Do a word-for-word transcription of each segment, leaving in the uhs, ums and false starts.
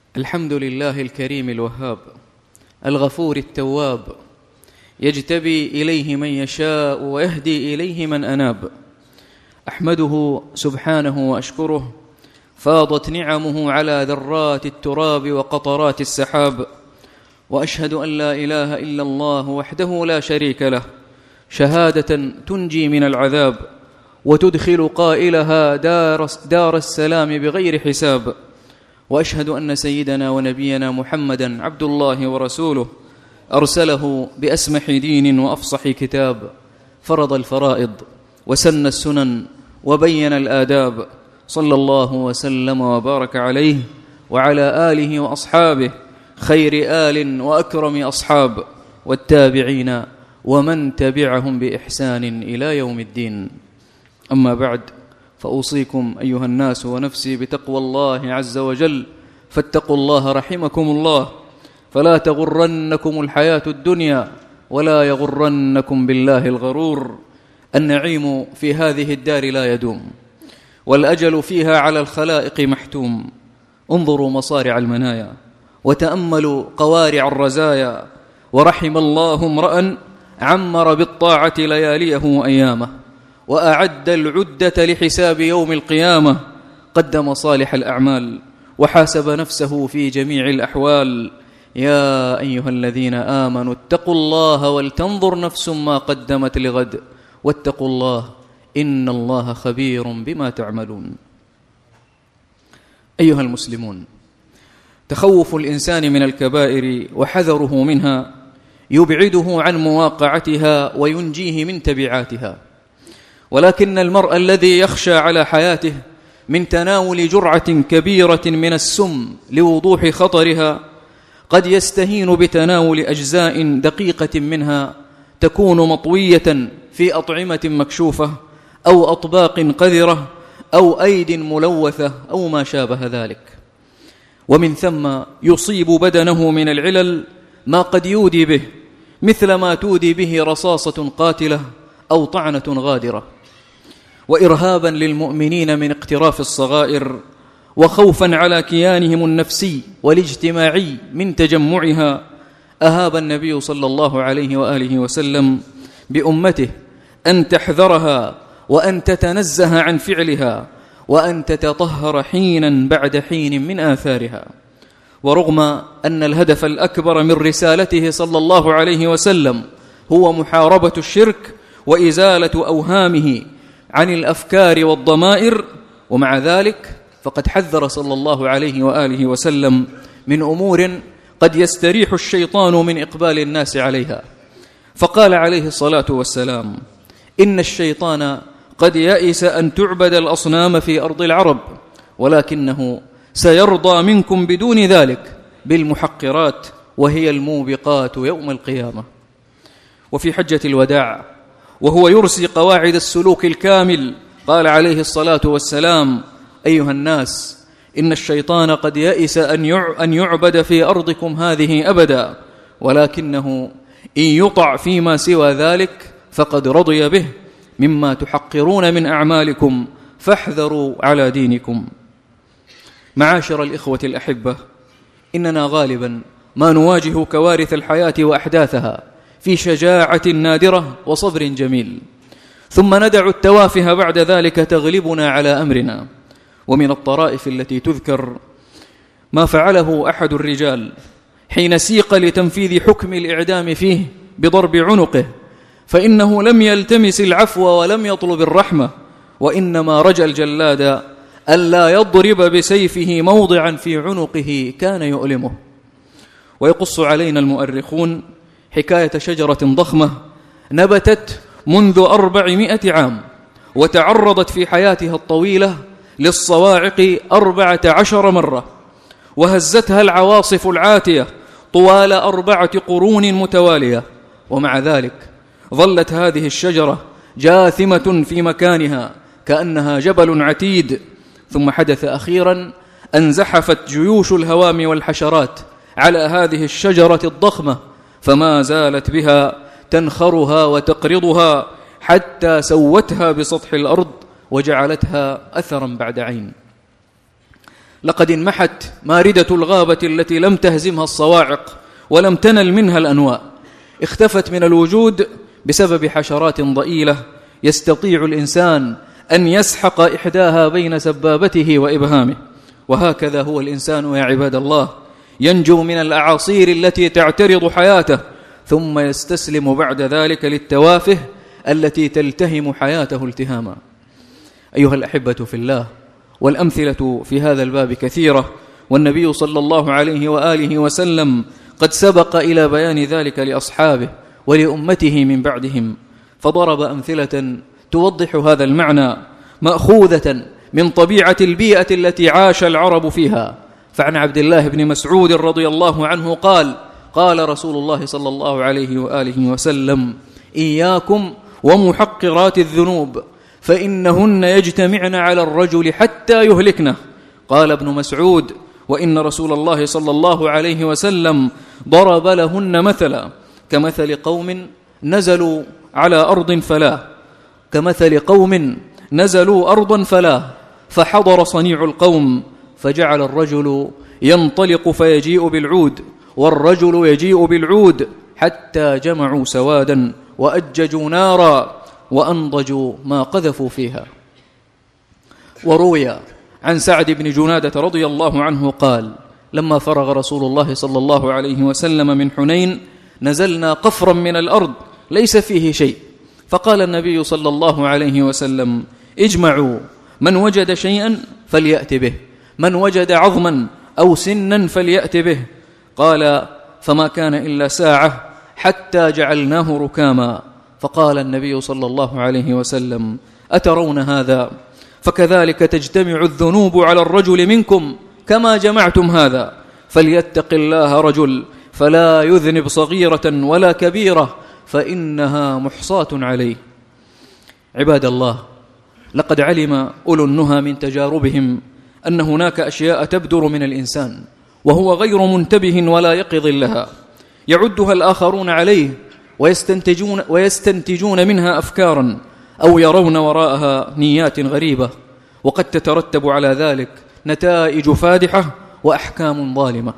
الحمد لله الكريم الوهاب الغفور التواب، يجتبي إليه من يشاء ويهدي إليه من أناب. أحمده سبحانه وأشكره، فاضت نعمه على ذرات التراب وقطرات السحاب. وأشهد أن لا إله إلا الله وحده لا شريك له، شهادة تنجي من العذاب وتدخل قائلها دار, دار السلام بغير حساب. وأشهد أن سيدنا ونبينا محمدًا عبد الله ورسوله، أرسله بأسمح دين وأفصح كتاب، فرض الفرائض وسن السنن وبين الآداب، صلى الله وسلم وبارك عليه وعلى آله وأصحابه خير آل وأكرم أصحاب، والتابعين ومن تبعهم بإحسان إلى يوم الدين. أما بعد، فأوصيكم أيها الناس ونفسي بتقوى الله عز وجل، فاتقوا الله رحمكم الله، فلا تغرنكم الحياة الدنيا ولا يغرنكم بالله الغرور. النعيم في هذه الدار لا يدوم، والأجل فيها على الخلائق محتوم. انظروا مصارع المنايا وتأملوا قوارع الرزايا، ورحم الله امرأ عمر بالطاعة لياليه وأيامه، وأعد العدة لحساب يوم القيامة. قدم صالح الأعمال وحاسب نفسه في جميع الأحوال. يا أيها الذين آمنوا اتقوا الله ولتنظر نفس ما قدمت لغد، واتقوا الله إن الله خبير بما تعملون. أيها المسلمون، تخوف الإنسان من الكبائر وحذره منها يبعده عن مواقعتها وينجيه من تبعاتها، ولكن المرء الذي يخشى على حياته من تناول جرعة كبيرة من السم لوضوح خطرها قد يستهين بتناول أجزاء دقيقة منها تكون مطوية في أطعمة مكشوفة أو أطباق قذرة أو أيد ملوثة أو ما شابه ذلك، ومن ثم يصيب بدنه من العلل ما قد يودي به، مثل ما تودي به رصاصة قاتلة أو طعنة غادرة. وإرهابا للمؤمنين من اقتراف الصغائر، وخوفا على كيانهم النفسي والاجتماعي من تجمعها، أهاب النبي صلى الله عليه وآله وسلم بأمته أن تحذرها وأن تتنزه عن فعلها وأن تتطهر حينا بعد حين من آثارها. ورغم أن الهدف الأكبر من رسالته صلى الله عليه وسلم هو محاربة الشرك وإزالة أوهامه عن الأفكار والضمائر، ومع ذلك فقد حذر صلى الله عليه وآله وسلم من أمور قد يستريح الشيطان من إقبال الناس عليها. فقال عليه الصلاة والسلام: إن الشيطان قد يئس أن تعبد الأصنام في أرض العرب، ولكنه سيرضى منكم بدون ذلك بالمحقرات، وهي الموبقات يوم القيامة. وفي حجة الوداع وهو يرسي قواعد السلوك الكامل قال عليه الصلاة والسلام: أيها الناس، إن الشيطان قد يئس أن يعبد في أرضكم هذه أبدا، ولكنه إن يطع فيما سوى ذلك فقد رضي به مما تحقرون من أعمالكم، فاحذروا على دينكم. معاشر الإخوة الأحبة، إننا غالبا ما نواجه كوارث الحياة وأحداثها في شجاعة نادرة وصبر جميل، ثم ندع التوافه بعد ذلك تغلبنا على أمرنا. ومن الطرائف التي تذكر ما فعله أحد الرجال حين سيق لتنفيذ حكم الإعدام فيه بضرب عنقه، فإنه لم يلتمس العفو ولم يطلب الرحمة، وإنما رجى الجلاد ألا يضرب بسيفه موضعا في عنقه كان يؤلمه. ويقص علينا المؤرخون حكاية شجرة ضخمة نبتت منذ أربعمائة عام، وتعرضت في حياتها الطويلة للصواعق أربعة عشر مرة، وهزتها العواصف العاتية طوال أربعة قرون متوالية، ومع ذلك ظلت هذه الشجرة جاثمة في مكانها كأنها جبل عتيد. ثم حدث أخيرا أن زحفت جيوش الهوام والحشرات على هذه الشجرة الضخمة، فما زالت بها تنخرها وتقرضها حتى سوتها بسطح الأرض وجعلتها أثرا بعد عين. لقد انمحت ماردة الغابة التي لم تهزمها الصواعق ولم تنل منها الأنواء، اختفت من الوجود بسبب حشرات ضئيلة يستطيع الإنسان أن يسحق إحداها بين سبابته وإبهامه. وهكذا هو الإنسان يا عباد الله، ينجو من الأعاصير التي تعترض حياته ثم يستسلم بعد ذلك للتوافه التي تلتهم حياته التهاما. أيها الأحبة في الله، والأمثلة في هذا الباب كثيرة، والنبي صلى الله عليه وآله وسلم قد سبق إلى بيان ذلك لأصحابه ولأمته من بعدهم، فضرب أمثلة توضح هذا المعنى مأخوذة من طبيعة البيئة التي عاش العرب فيها. فعن عبد الله بن مسعود رضي الله عنه قال: قال رسول الله صلى الله عليه وآله وسلم: إياكم ومحقرات الذنوب فإنهن يجتمعن على الرجل حتى يهلكنه. قال ابن مسعود: وإن رسول الله صلى الله عليه وسلم ضرب لهن مثلا كمثل قوم نزلوا على أرض فلا كمثل قوم نزلوا أرضا فلا فحضر صنيع القوم فجعل الرجل ينطلق فيجيء بالعود والرجل يجيء بالعود حتى جمعوا سوادا وأججوا نارا وأنضجوا ما قذفوا فيها. وروي عن سعد بن جنادة رضي الله عنه قال: لما فرغ رسول الله صلى الله عليه وسلم من حنين نزلنا قفرا من الأرض ليس فيه شيء، فقال النبي صلى الله عليه وسلم: اجمعوا، من وجد شيئا فليأت به، من وجد عظما أو سنا فليأت به. قال: فما كان إلا ساعة حتى جعلناه ركاما. فقال النبي صلى الله عليه وسلم: أترون هذا؟ فكذلك تجتمع الذنوب على الرجل منكم كما جمعتم هذا، فليتق الله رجل فلا يذنب صغيرة ولا كبيرة فإنها محصاة عليه. عباد الله، لقد علم أولو النهى من تجاربهم أن هناك أشياء تبدر من الإنسان وهو غير منتبه ولا يقظ لها، يعدها الآخرون عليه ويستنتجون, ويستنتجون منها أفكارا أو يرون وراءها نيات غريبة، وقد تترتب على ذلك نتائج فادحة وأحكام ظالمة.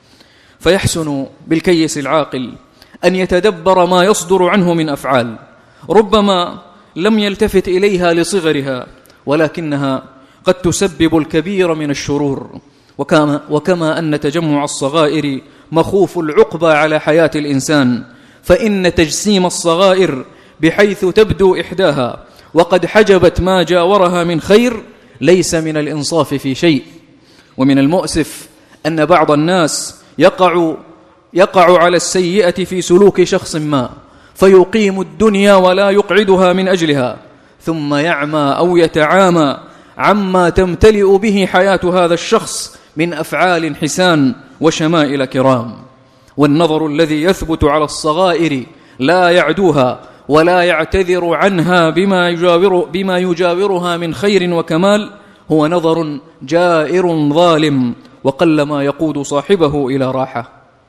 فيحسن بالكيس العاقل أن يتدبر ما يصدر عنه من أفعال ربما لم يلتفت إليها لصغرها، ولكنها قد تسبب الكبير من الشرور. وكما, وكما أن تجمع الصغائر مخوف العقبى على حياة الإنسان، فإن تجسيم الصغائر بحيث تبدو إحداها وقد حجبت ما جاورها من خير ليس من الإنصاف في شيء. ومن المؤسف أن بعض الناس يقع, يقع على السيئة في سلوك شخص ما فيقيم الدنيا ولا يقعدها من أجلها، ثم يعمى أو يتعامى عما تمتلئ به حياة هذا الشخص من أفعال حسان وشمائل كرام. والنظر الذي يثبت على الصغائر لا يعدوها ولا يعتذر عنها بما, يجاور بما يجاورها من خير وكمال هو نظر جائر ظالم وقلما يقود صاحبه إلى راحة.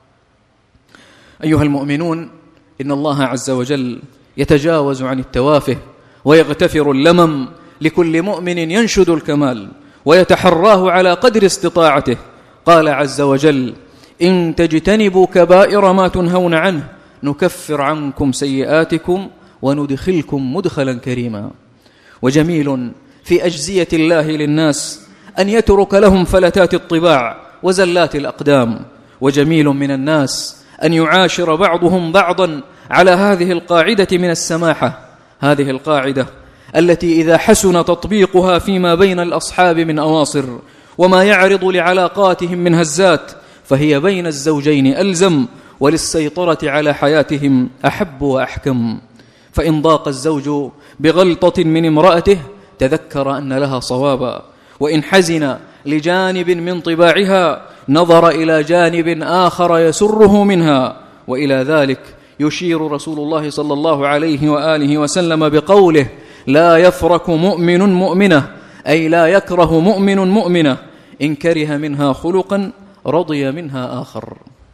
أيها المؤمنون، إن الله عز وجل يتجاوز عن التوافه ويغتفر اللمم لكل مؤمن ينشد الكمال ويتحراه على قدر استطاعته. قال عز وجل: إن تجتنبوا كبائر ما تنهون عنه نكفر عنكم سيئاتكم وندخلكم مدخلا كريما. وجميل في أجزية الله للناس أن يترك لهم فلتات الطباع وزلات الأقدام، وجميل من الناس أن يعاشر بعضهم بعضا على هذه القاعدة من السماحة، هذه القاعدة التي إذا حسن تطبيقها فيما بين الأصحاب من أواصر وما يعرض لعلاقاتهم من هزات فهي بين الزوجين ألزم وللسيطرة على حياتهم أحب وأحكم. فإن ضاق الزوج بغلطة من امرأته تذكر أن لها صوابا، وإن حزن لجانب من طباعها نظر إلى جانب آخر يسره منها. وإلى ذلك يشير رسول الله صلى الله عليه وآله وسلم بقوله: لا يفرك مؤمن مؤمنة، أي لا يكره مؤمن مؤمنة إن كره منها خلقا رضي منها آخر.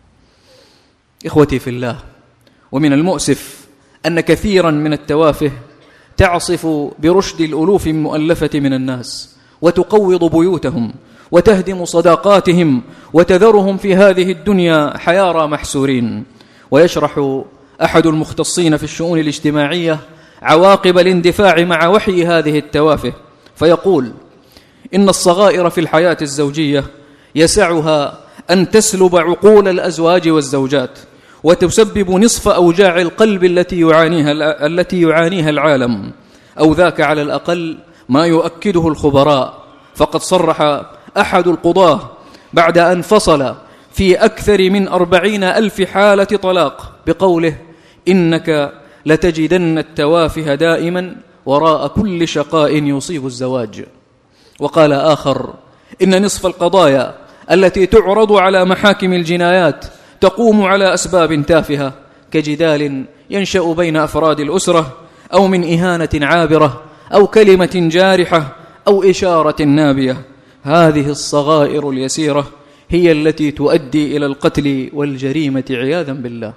إخوتي في الله، ومن المؤسف أن كثيرا من التوافه تعصف برشد الألوف المؤلفة من الناس وتقوض بيوتهم وتهدم صداقاتهم وتذرهم في هذه الدنيا حيارى محسورين. ويشرح أحد المختصين في الشؤون الاجتماعية عواقب الاندفاع مع وحي هذه التوافه فيقول: إن الصغائر في الحياة الزوجية يسعها أن تسلب عقول الأزواج والزوجات، وتسبب نصف أوجاع القلب التي يعانيها التي يعانيها العالم، أو ذاك على الأقل ما يؤكده الخبراء. فقد صرح أحد القضاة بعد أن فصل في أكثر من أربعين ألف حالة طلاق بقوله: إنك لتجدن التوافه دائما وراء كل شقاء يصيب الزواج. وقال آخر: إن نصف القضايا التي تعرض على محاكم الجنايات تقوم على أسباب تافهة كجدال ينشأ بين أفراد الأسرة، أو من إهانة عابرة، أو كلمة جارحة، أو إشارة نابية. هذه الصغائر اليسيرة هي التي تؤدي إلى القتل والجريمة عياذا بالله.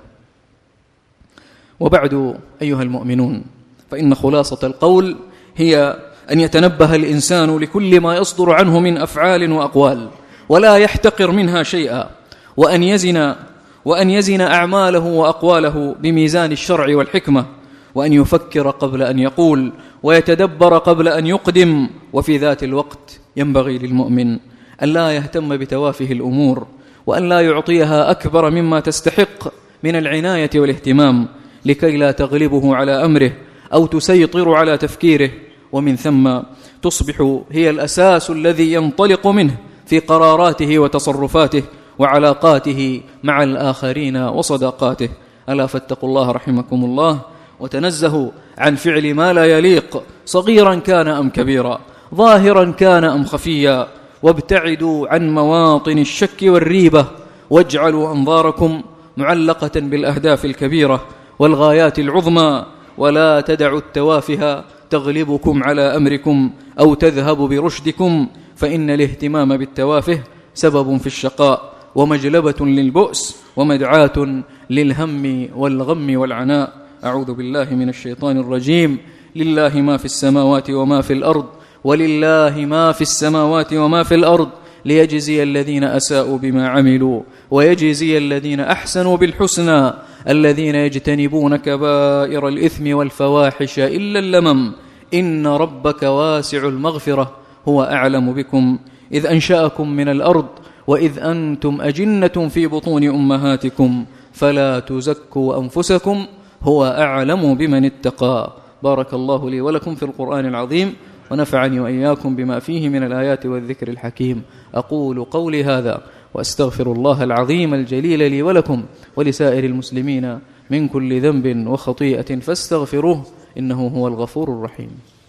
وبعد أيها المؤمنون، فإن خلاصة القول هي أن يتنبه الإنسان لكل ما يصدر عنه من أفعال وأقوال، ولا يحتقر منها شيئا، وأن يزن وأن يزن أعماله وأقواله بميزان الشرع والحكمة، وأن يفكر قبل أن يقول، ويتدبر قبل أن يقدم. وفي ذات الوقت ينبغي للمؤمن أن لا يهتم بتوافه الأمور، وأن لا يعطيها أكبر مما تستحق من العناية والاهتمام، لكي لا تغلبه على أمره أو تسيطر على تفكيره، ومن ثم تصبح هي الأساس الذي ينطلق منه في قراراته وتصرفاته وعلاقاته مع الآخرين وصداقاته. ألا فاتقوا الله رحمكم الله، وتنزهوا عن فعل ما لا يليق، صغيرا كان أم كبيرا، ظاهرا كان أم خفيا، وابتعدوا عن مواطن الشك والريبة، واجعلوا أنظاركم معلقة بالأهداف الكبيرة والغايات العظمى، ولا تدعوا التوافه تغلبكم على أمركم أو تذهب برشدكم، فإن الاهتمام بالتوافه سبب في الشقاء، ومجلبة للبؤس، ومدعاة للهم والغم والعناء. أعوذ بالله من الشيطان الرجيم. لله ما في السماوات وما في الأرض، ولله ما في السماوات وما في الأرض، ليجزي الذين أساءوا بما عملوا ويجزي الذين أحسنوا بالحسنى، الذين يجتنبون كبائر الإثم والفواحش إلا اللمم، إن ربك واسع المغفرة، هو أعلم بكم إذ أنشأكم من الأرض وإذ أنتم أجنة في بطون أمهاتكم، فلا تزكوا أنفسكم، هو أعلم بمن اتقى. بارك الله لي ولكم في القرآن العظيم، ونفعني وإياكم بما فيه من الآيات والذكر الحكيم. أقول قولي هذا وأستغفر الله العظيم الجليل لي ولكم ولسائر المسلمين من كل ذنب وخطيئة، فاستغفروه إنه هو الغفور الرحيم.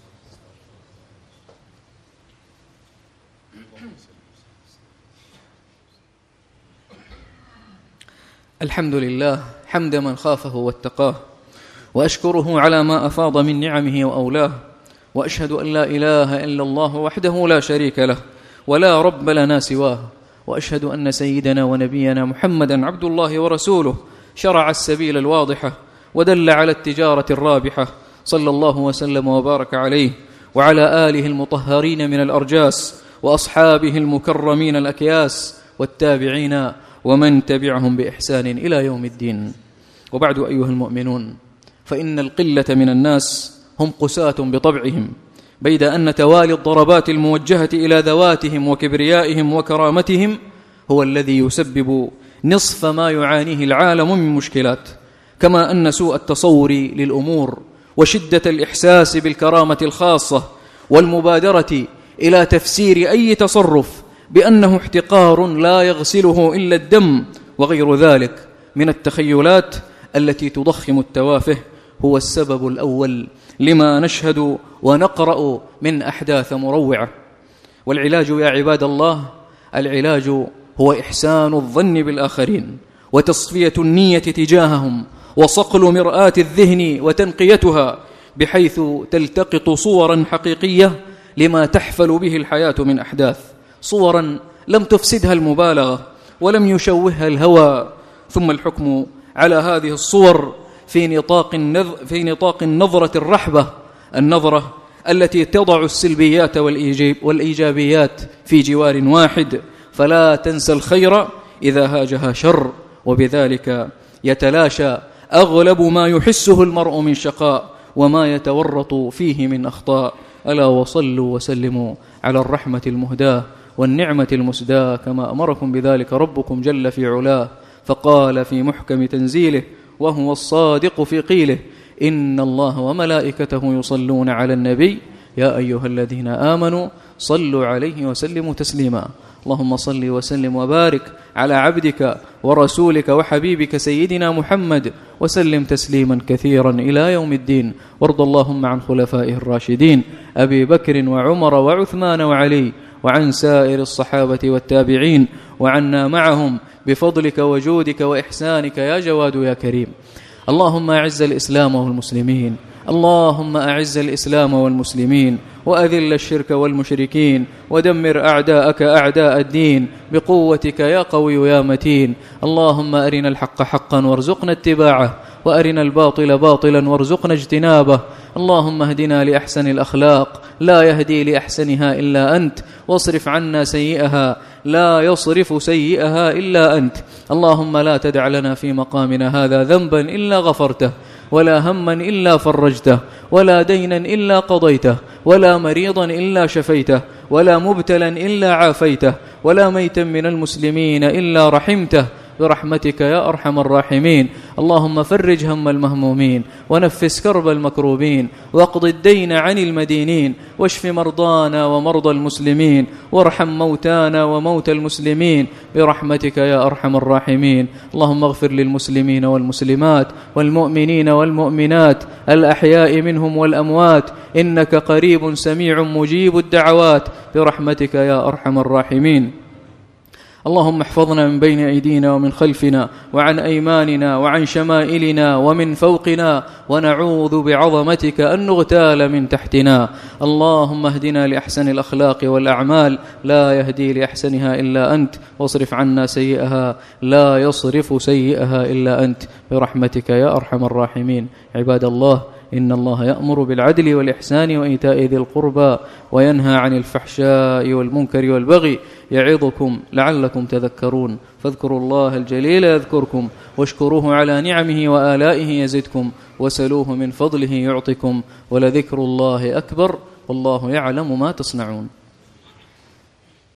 الحمد لله حمد من خافه واتقاه، وأشكره على ما أفاض من نعمه وأولاه، وأشهد أن لا إله إلا الله وحده لا شريك له ولا رب لنا سواه، وأشهد أن سيدنا ونبينا محمدا عبد الله ورسوله، شرع السبيل الواضحة ودل على التجارة الرابحة، صلى الله وسلم وبارك عليه وعلى آله المطهرين من الأرجاس، وأصحابه المكرمين الأكياس، والتابعين ومن تبعهم بإحسان إلى يوم الدين. وبعد أيها المؤمنون، فإن القلة من الناس هم قساة بطبعهم، بيد أن توالي الضربات الموجهة إلى ذواتهم وكبريائهم وكرامتهم هو الذي يسبب نصف ما يعانيه العالم من مشكلات، كما أن سوء التصور للأمور وشدة الإحساس بالكرامة الخاصة والمبادرة إلى تفسير أي تصرف بأنه احتقار لا يغسله إلا الدم وغير ذلك من التخيلات التي تضخم التوافه هو السبب الأول لما نشهد ونقرأ من أحداث مروعة. والعلاج يا عباد الله، العلاج هو إحسان الظن بالآخرين، وتصفية النية تجاههم، وصقل مرآة الذهن وتنقيتها، بحيث تلتقط صورا حقيقية لما تحفل به الحياة من أحداث، صورا لم تفسدها المبالغة ولم يشوهها الهوى. ثم الحكم على هذه الصور في نطاق النظ... في نطاق النظرة الرحبة، النظرة التي تضع السلبيات والإيجابيات في جوار واحد، فلا تنسى الخير إذا هاجها شر، وبذلك يتلاشى أغلب ما يحسه المرء من شقاء وما يتورط فيه من أخطاء. ألا وصلوا وسلموا على الرحمة المهداة والنعمة المسداة كما أمركم بذلك ربكم جل في علاه، فقال في محكم تنزيله وهو الصادق في قيله: إن الله وملائكته يصلون على النبي يا أيها الذين آمنوا صلوا عليه وسلموا تسليما. اللهم صل وسلم وبارك على عبدك ورسولك وحبيبك سيدنا محمد وسلم تسليما كثيرا إلى يوم الدين. وارض اللهم عن خلفائه الراشدين أبي بكر وعمر وعثمان وعلي، وعن سائر الصحابة والتابعين، وعنا معهم بفضلك وجودك وإحسانك يا جواد يا كريم. اللهم أعز الإسلام والمسلمين، اللهم أعز الإسلام والمسلمين، وأذل الشرك والمشركين، ودمر أعداءك أعداء الدين بقوتك يا قوي يا متين. اللهم أرنا الحق حقا وارزقنا اتباعه، وأرنا الباطل باطلا وارزقنا اجتنابه. اللهم اهدنا لأحسن الأخلاق لا يهدي لأحسنها إلا أنت، واصرف عنا سيئها لا يصرف سيئها إلا أنت. اللهم لا تدع لنا في مقامنا هذا ذنبا إلا غفرته، ولا هما إلا فرجته، ولا دينا إلا قضيته، ولا مريضا إلا شفيته، ولا مبتلا إلا عافيته، ولا ميتا من المسلمين إلا رحمته برحمتك يا أرحم الراحمين. اللهم فرج هم المهمومين، ونفس كرب المكروبين، واقض الدين عن المدينين، واشف مرضانا ومرضى المسلمين، وارحم موتانا وموتى المسلمين برحمتك يا أرحم الراحمين. اللهم اغفر للمسلمين والمسلمات والمؤمنين والمؤمنات الأحياء منهم والأموات، إنك قريب سميع مجيب الدعوات برحمتك يا أرحم الراحمين. اللهم احفظنا من بين أيدينا ومن خلفنا وعن أيماننا وعن شمائلنا ومن فوقنا، ونعوذ بعظمتك أن نغتال من تحتنا. اللهم اهدنا لأحسن الأخلاق والأعمال لا يهدي لأحسنها إلا أنت، واصرف عنا سيئها لا يصرف سيئها إلا أنت برحمتك يا أرحم الراحمين. عباد الله، إن الله يأمر بالعدل والإحسان وإيتاء ذي القربى، وينهى عن الفحشاء والمنكر والبغي، يعظكم لعلكم تذكرون. فاذكروا الله الجليل يذكركم، واشكروه على نعمه وآلائه يزدكم، وسلوه من فضله يعطكم، ولذكر الله أكبر، والله يعلم ما تصنعون.